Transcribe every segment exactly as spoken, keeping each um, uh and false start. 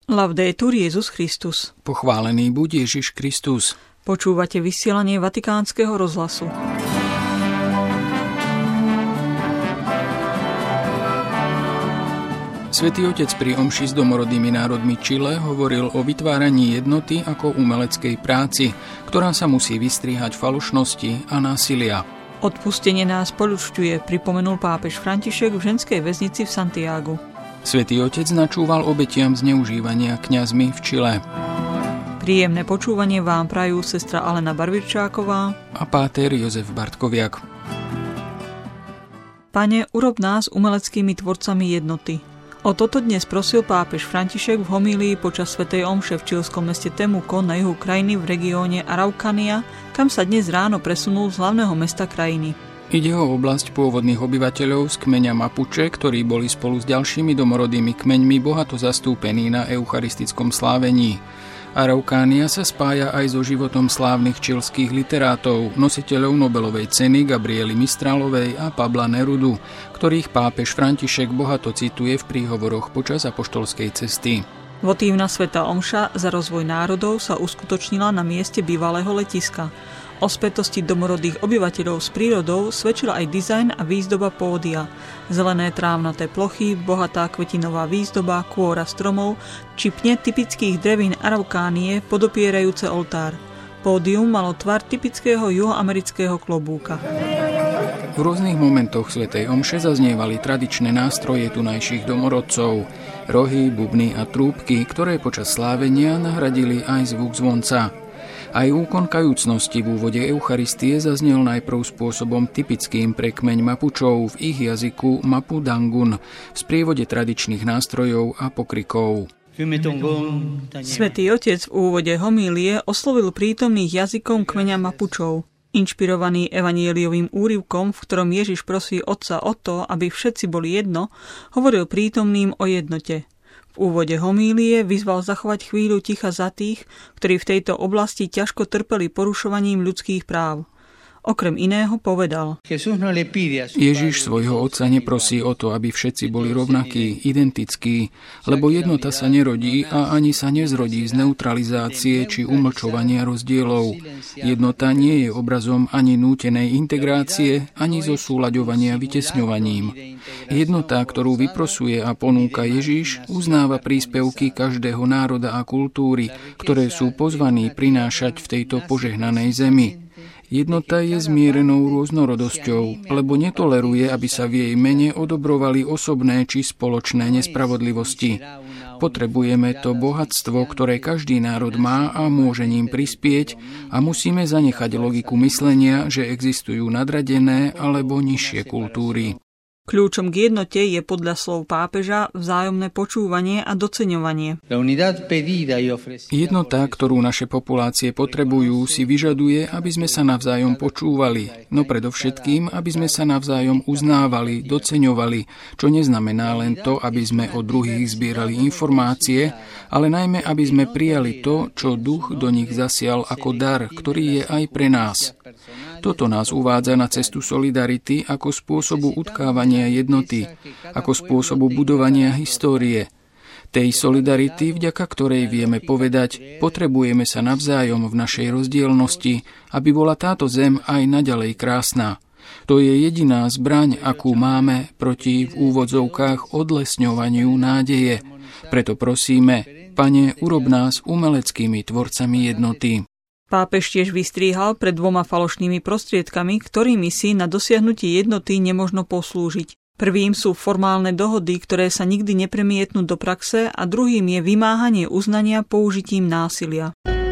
Laudetur Jesus Christus. Pochválený buď Ježiš Kristus. Počúvate vysielanie Vatikánskeho rozhlasu. Svätý Otec pri omši s domorodými národmi Čile hovoril o vytváraní jednoty ako umeleckej práci, ktorá sa musí vystrihať falošnosti a násilia. Odpustenie nás poľučťuje, pripomenul pápež František v ženskej väznici v Santiagu. Svätý Otec načúval obetiam zneužívania kňazmi v Čile. Príjemné počúvanie vám prajú sestra Alena Barvičáková a páter Jozef Bartkoviak. Pane, urob nás umeleckými tvorcami jednoty. O toto dnes prosil pápež František v homílii počas svätej omše v čilskom meste Temuco na juhu krajiny v regióne Araucania, kam sa dnes ráno presunul z hlavného mesta krajiny. Ide o oblasť pôvodných obyvateľov z kmeňa Mapuche, ktorí boli spolu s ďalšími domorodými kmeňmi bohato zastúpení na eucharistickom slávení. Araucania sa spája aj so životom slávnych čilských literátov, nositeľov Nobelovej ceny Gabriely Mistrálovej a Pabla Nerudu, ktorých pápež František bohato cituje v príhovoroch počas apoštolskej cesty. Votívna svätá omša za rozvoj národov sa uskutočnila na mieste bývalého letiska. O spätosti domorodých obyvateľov s prírodou svedčila aj dizajn a výzdoba pódia. Zelené trávnaté plochy, bohatá kvetinová výzdoba, kôra stromov či pne typických drevín Araukánie podopierajúce oltár. Pódium malo tvar typického juhoamerického klobúka. V rôznych momentoch svätej omše zaznievali tradičné nástroje tunajších domorodcov, rohy, bubny a trúbky, ktoré počas slávenia nahradili aj zvuk zvonca. Aj úkon kajúcnosti v úvode Eucharistie zaznel najprv spôsobom typickým pre kmeň Mapučov v ich jazyku Mapudangun v sprievode tradičných nástrojov a pokrikov. Svätý Otec v úvode homílie oslovil prítomných jazykom kmeňa Mapučov. Inšpirovaný evanjeliovým úryvkom, v ktorom Ježiš prosí Otca o to, aby všetci boli jedno, hovoril prítomným o jednote. V úvode homílie vyzval zachovať chvíľu ticha za tých, ktorí v tejto oblasti ťažko trpeli porušovaním ľudských práv. Okrem iného povedal: Ježiš svojho Otca neprosí o to, aby všetci boli rovnakí, identickí, lebo jednota sa nerodí a ani sa nezrodí z neutralizácie či umlčovania rozdielov. Jednota nie je obrazom ani nútenej integrácie, ani zosúľaďovania vytesňovaním. Jednota, ktorú vyprosuje a ponúka Ježiš, uznáva príspevky každého národa a kultúry, ktoré sú pozvaní prinášať v tejto požehnanej zemi. Jednota je zmierenou rôznorodosťou, lebo netoleruje, aby sa v jej mene odobrovali osobné či spoločné nespravodlivosti. Potrebujeme to bohatstvo, ktoré každý národ má a môže ním prispieť, a musíme zanechať logiku myslenia, že existujú nadradené alebo nižšie kultúry. Kľúčom k jednote je podľa slov pápeža vzájomné počúvanie a doceňovanie. Jednota, ktorú naše populácie potrebujú, si vyžaduje, aby sme sa navzájom počúvali, no predovšetkým, aby sme sa navzájom uznávali, doceňovali, čo neznamená len to, aby sme od druhých zbierali informácie, ale najmä, aby sme prijali to, čo duch do nich zasial ako dar, ktorý je aj pre nás. Toto nás uvádza na cestu solidarity ako spôsobu utkávania jednoty, ako spôsobu budovania histórie. Tej solidarity, vďaka ktorej vieme povedať, potrebujeme sa navzájom v našej rozdielnosti, aby bola táto zem aj naďalej krásna. To je jediná zbraň, akú máme proti v úvodzovkách odlesňovaniu nádeje. Preto prosíme, Pane, urob nás umeleckými tvorcami jednoty. Pápež tiež vystríhal pred dvoma falošnými prostriedkami, ktorými si na dosiahnutie jednoty nemožno poslúžiť. Prvým sú formálne dohody, ktoré sa nikdy nepremietnú do praxe, a druhým je vymáhanie uznania použitím násilia.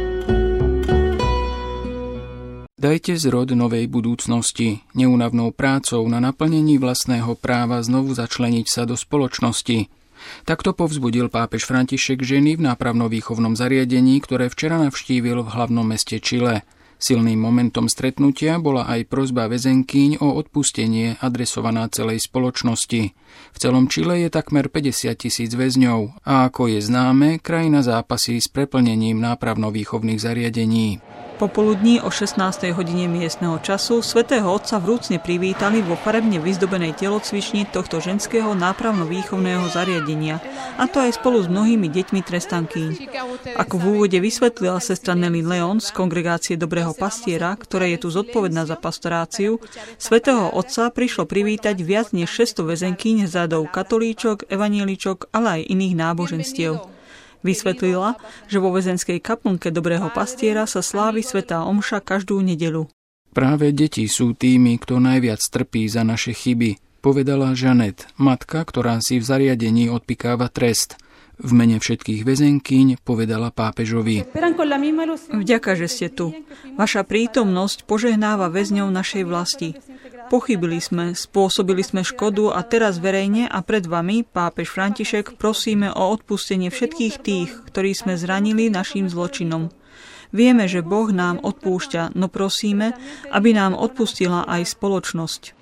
Dajte zrod novej budúcnosti, neúnavnou prácou na naplnení vlastného práva znovu začleniť sa do spoločnosti. Takto povzbudil pápež František ženy v nápravno-výchovnom zariadení, ktoré včera navštívil v hlavnom meste Čile. Silným momentom stretnutia bola aj prosba väzenkyň o odpustenie adresovaná celej spoločnosti. V celom Čile je takmer päťdesiat tisíc väzňov a ako je známe, krajina zápasí s preplnením nápravno-výchovných zariadení. Popoludní o šestnástej hodine miestneho času svätého Otca vrúcne privítali vo farebne vyzdobenej telocvični tohto ženského nápravno-výchovného zariadenia, a to aj spolu s mnohými deťmi trestankyň. Ako v úvode vysvetlila sestra Nelly Leon z kongregácie Dobrého pastiera, ktorá je tu zodpovedná za pastoráciu, svätého Otca prišlo privítať viac než šesťsto väzenkyň z radov katolíčok, evanjeličok, ale aj iných náboženstiev. Vysvetlila, že vo väzenskej kaplnke Dobrého pastiera sa slávi svätá omša každú nedeľu. Práve deti sú tými, kto najviac trpí za naše chyby, povedala Žanet, matka, ktorá si v zariadení odpikáva trest. V mene všetkých väzenkyň povedala pápežovi: Vďaka, že ste tu. Vaša prítomnosť požehnáva väzňov našej vlasti. Pochybili sme, spôsobili sme škodu a teraz verejne a pred vami, pápež František, prosíme o odpustenie všetkých tých, ktorí sme zranili naším zločinom. Vieme, že Boh nám odpúšťa, no prosíme, aby nám odpustila aj spoločnosť.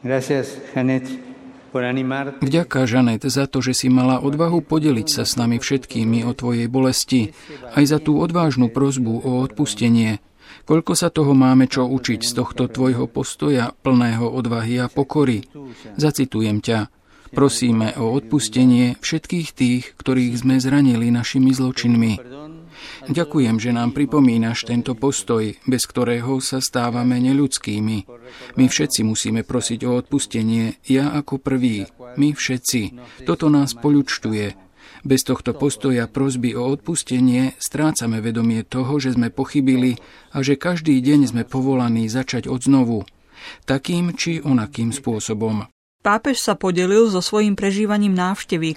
Vďaka, Žanet, za to, že si mala odvahu podeliť sa s nami všetkými o tvojej bolesti, aj za tú odvážnu prosbu o odpustenie. Koľko sa toho máme čo učiť z tohto tvojho postoja plného odvahy a pokory. Zacitujem ťa. Prosíme o odpustenie všetkých tých, ktorých sme zranili našimi zločinmi. Ďakujem, že nám pripomínaš tento postoj, bez ktorého sa stávame neľudskými. My všetci musíme prosiť o odpustenie, ja ako prvý, my všetci. Toto nás poľučtuje. Bez tohto postoja prosby o odpustenie strácame vedomie toho, že sme pochybili a že každý deň sme povolaní začať odznovu. Takým či onakým spôsobom. Pápež sa podelil so svojím prežívaním návštevy.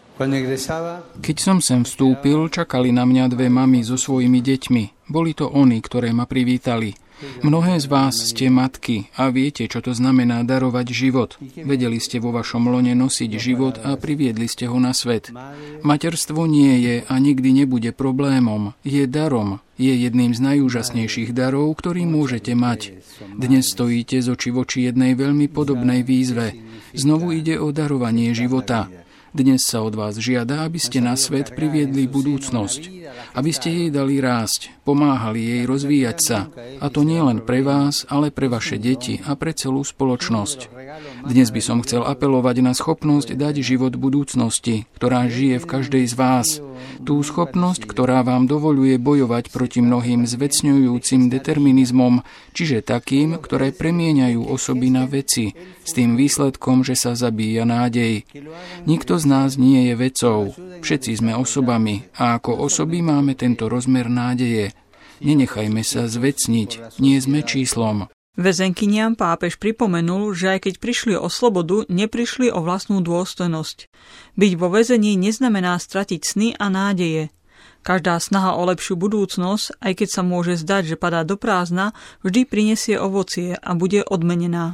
Keď som sem vstúpil, čakali na mňa dve mamy so svojimi deťmi. Boli to oni, ktoré ma privítali. Mnohé z vás ste matky a viete, čo to znamená darovať život. Vedeli ste vo vašom lone nosiť život a priviedli ste ho na svet. Materstvo nie je a nikdy nebude problémom. Je darom. Je jedným z najúžasnejších darov, ktorý môžete mať. Dnes stojíte z oči voči jednej veľmi podobnej výzve. Znovu ide o darovanie života. Dnes sa od vás žiada, aby ste na svet priviedli budúcnosť, aby ste jej dali rásť, pomáhali jej rozvíjať sa, a to nie len pre vás, ale pre vaše deti a pre celú spoločnosť. Dnes by som chcel apelovať na schopnosť dať život budúcnosti, ktorá žije v každej z vás. Tú schopnosť, ktorá vám dovoľuje bojovať proti mnohým zvecňujúcim determinizmom, čiže takým, ktoré premieňajú osoby na veci, s tým výsledkom, že sa zabíja nádej. Nikto z nás nie je vecou, všetci sme osobami a ako osoby máme tento rozmer nádeje. Nenechajme sa zvecniť, nie sme číslom. Väzenkyniam pápež pripomenul, že aj keď prišli o slobodu, neprišli o vlastnú dôstojnosť. Byť vo väzení neznamená stratiť sny a nádeje. Každá snaha o lepšiu budúcnosť, aj keď sa môže zdať, že padá do prázdna, vždy prinesie ovocie a bude odmenená.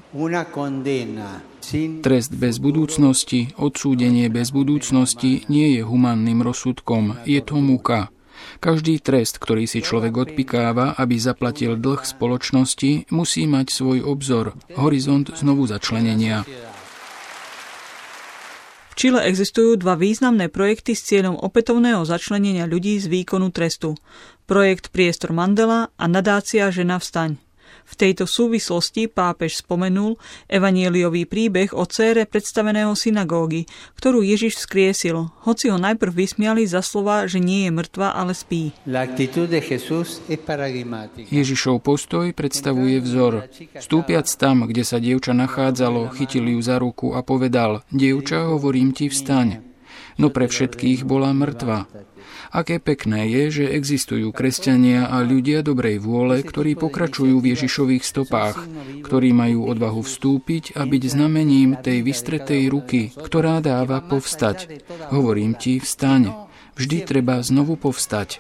Trest bez budúcnosti, odsúdenie bez budúcnosti nie je humánnym rozsudkom, je to múka. Každý trest, ktorý si človek odpikáva, aby zaplatil dlh spoločnosti, musí mať svoj obzor, horizont znovu začlenenia. V Čile existujú dva významné projekty s cieľom opätovného začlenenia ľudí z výkonu trestu. Projekt Priestor Mandela a nadácia Žena vstaň. V tejto súvislosti pápež spomenul evanjeliový príbeh o dcére predstaveného synagógy, ktorú Ježiš vzkriesil, hoci ho najprv vysmiali za slova, že nie je mŕtva, ale spí. Ježišov postoj predstavuje vzor. Vstúpiac tam, kde sa dievča nachádzalo, chytil ju za ruku a povedal: Dievča, hovorím ti, vstaň. No pre všetkých bola mŕtva. Aké pekné je, že existujú kresťania a ľudia dobrej vôle, ktorí pokračujú v Ježišových stopách, ktorí majú odvahu vstúpiť a byť znamením tej vystretej ruky, ktorá dáva povstať. Hovorím ti, vstaň. Vždy treba znovu povstať.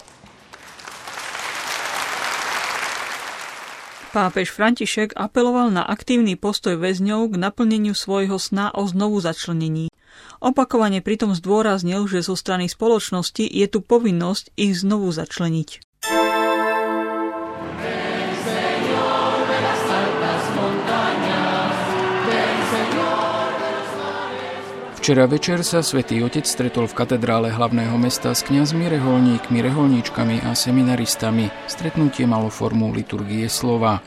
Pápež František apeloval na aktívny postoj väzňov k naplneniu svojho sna o znovu začlenení. Opakovane pritom zdôraznil, že zo strany spoločnosti je tu povinnosť ich znovu začleniť. V Včera večer sa Svätý Otec stretol v katedrále hlavného mesta s kňazmi, reholníkmi, reholníčkami a seminaristami. Stretnutie malo formu liturgie slova.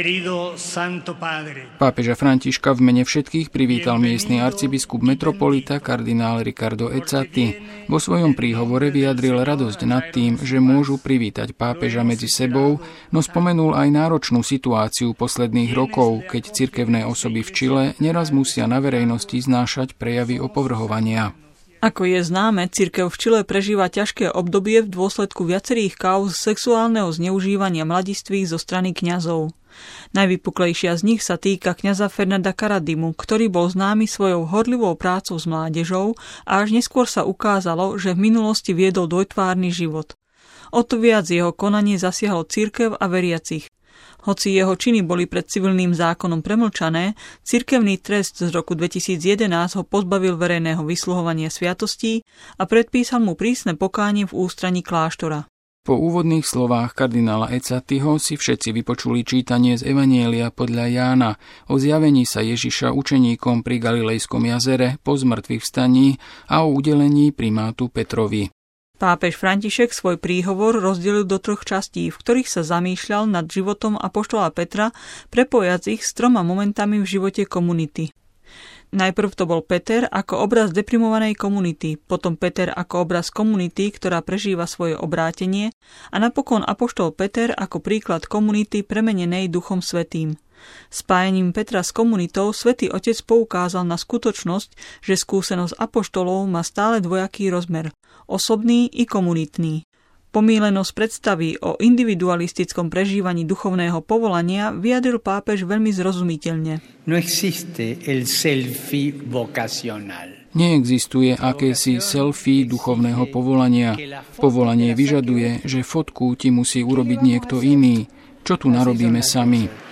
Pápeža Františka v mene všetkých privítal miestny arcibiskup metropolita kardinál Riccardo Ezzati. Vo svojom príhovore vyjadril radosť nad tým, že môžu privítať pápeža medzi sebou, no spomenul aj náročnú situáciu posledných rokov, keď cirkevné osoby v Čile neraz musia na verejnosti znášať prejavy opovrhovania. Ako je známe, cirkev v Čile prežíva ťažké obdobie v dôsledku viacerých kauz sexuálneho zneužívania mladistvých zo strany kňazov. Najvypuklejšia z nich sa týka kňaza Fernanda Karadimu, ktorý bol známy svojou horlivou prácou s mládežou a až neskôr sa ukázalo, že v minulosti viedol dvojtvárny život. O to viac jeho konanie zasiahlo cirkev a veriacich. Hoci jeho činy boli pred civilným zákonom premlčané, cirkevný trest z roku dvetisíc jedenásť ho pozbavil verejného vysluhovania sviatostí a predpísal mu prísne pokánie v ústraní kláštora. Po úvodných slovách kardinála Ezzatiho si všetci vypočuli čítanie z Evanjelia podľa Jána o zjavení sa Ježiša učeníkom pri Galilejskom jazere po zmrtvých vstaní a o udelení primátu Petrovi. Pápež František svoj príhovor rozdelil do troch častí, v ktorých sa zamýšľal nad životom apoštola Petra, prepojať ich s troma momentami v živote komunity. Najprv to bol Peter ako obraz deprimovanej komunity, potom Peter ako obraz komunity, ktorá prežíva svoje obrátenie a napokon apoštol Peter ako príklad komunity premenenej Duchom Svätým. Spájaním Petra s komunitou Svätý Otec poukázal na skutočnosť, že skúsenosť apoštolov má stále dvojaký rozmer, osobný i komunitný. Pomýlenosť predstavy o individualistickom prežívaní duchovného povolania vyjadril pápež veľmi zrozumiteľne. No existe el selfie vocacional. Neexistuje akési selfie duchovného povolania. Povolanie vyžaduje, že fotku ti musí urobiť niekto iný. Čo tu narobíme sami?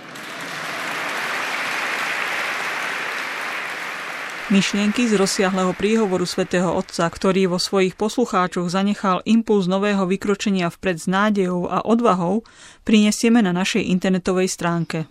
Myšlienky z rozsiahleho príhovoru svätého Otca, ktorý vo svojich poslucháčoch zanechal impuls nového vykročenia vpred s nádejou a odvahou, prinesieme na našej internetovej stránke.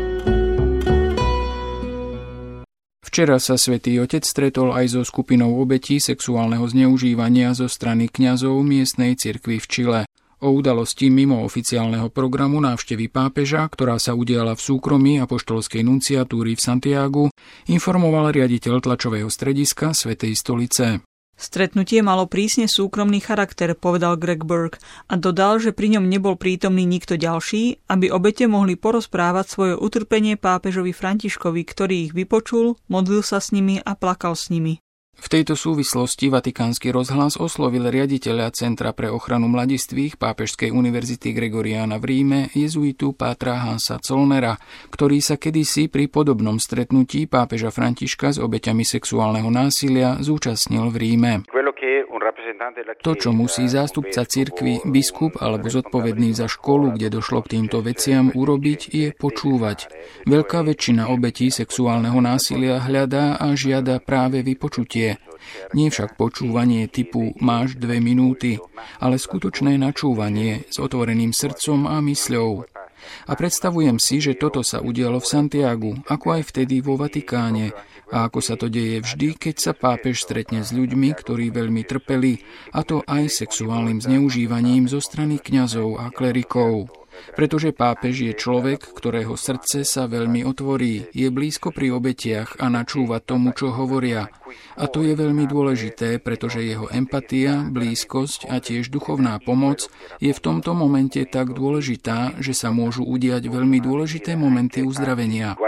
Včera sa Svätý Otec stretol aj so skupinou obetí sexuálneho zneužívania zo strany kňazov miestnej cirkvi v Čile. O udalosti mimo oficiálneho programu návštevy pápeža, ktorá sa udiala v súkromí apoštolskej nunciatúry v Santiagu, informoval riaditeľ tlačového strediska Svätej stolice. Stretnutie malo prísne súkromný charakter, povedal Greg Burke a dodal, že pri ňom nebol prítomný nikto ďalší, aby obete mohli porozprávať svoje utrpenie pápežovi Františkovi, ktorý ich vypočul, modlil sa s nimi a plakal s nimi. V tejto súvislosti Vatikánsky rozhlas oslovil riaditeľa Centra pre ochranu mladistvých Pápežskej univerzity Gregoriana v Ríme, jezuitu pátra Hansa Zollnera, ktorý sa kedysi pri podobnom stretnutí pápeža Františka s obeťami sexuálneho násilia zúčastnil v Ríme. To, čo musí zástupca cirkvi, biskup alebo zodpovedný za školu, kde došlo k týmto veciam, urobiť, je počúvať. Veľká väčšina obetí sexuálneho násilia hľadá a žiada práve vypočutie. Nie však počúvanie typu máš dve minúty, ale skutočné načúvanie s otvoreným srdcom a mysľou. A predstavujem si, že toto sa udialo v Santiagu, ako aj vtedy vo Vatikáne, a ako sa to deje vždy, keď sa pápež stretne s ľuďmi, ktorí veľmi trpeli, a to aj sexuálnym zneužívaním zo strany kňazov a klerikov. Pretože pápež je človek, ktorého srdce sa veľmi otvorí, je blízko pri obetiach a načúva tomu, čo hovoria. A to je veľmi dôležité, pretože jeho empatia, blízkosť a tiež duchovná pomoc je v tomto momente tak dôležitá, že sa môžu udiať veľmi dôležité momenty uzdravenia.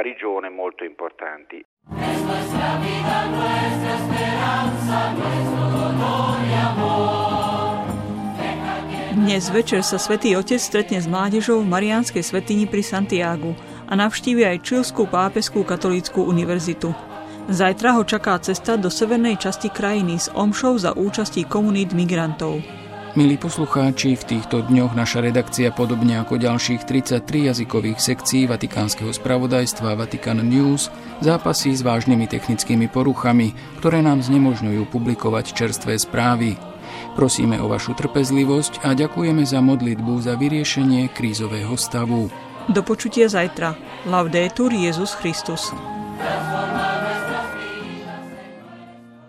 Dnes večer sa Svätý Otec stretne s mládežou v Mariánskej svätyni pri Santiagu a navštívi aj Čilskú pápežskú katolícku univerzitu. Zajtra ho čaká cesta do severnej časti krajiny s omšou za účastí komunít migrantov. Milí poslucháči, v týchto dňoch naša redakcia podobne ako ďalších tridsaťtri jazykových sekcií Vatikánskeho spravodajstva Vatican News zápasí s vážnymi technickými poruchami, ktoré nám znemožňujú publikovať čerstvé správy. Prosíme o vašu trpezlivosť a ďakujeme za modlitbu za vyriešenie krízového stavu. Do počutia zajtra. Laudetur Jesus Christus.